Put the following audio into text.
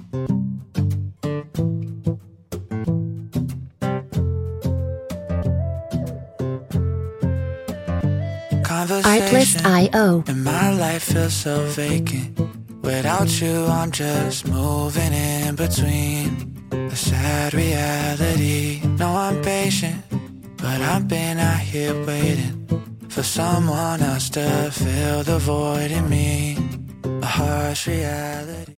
Artlist.io. And my life feels so vacant. Without you, I'm just moving in between the sad reality. No, I'm patient, but I've been out here waiting for someone else to fill the void in me. A harsh reality.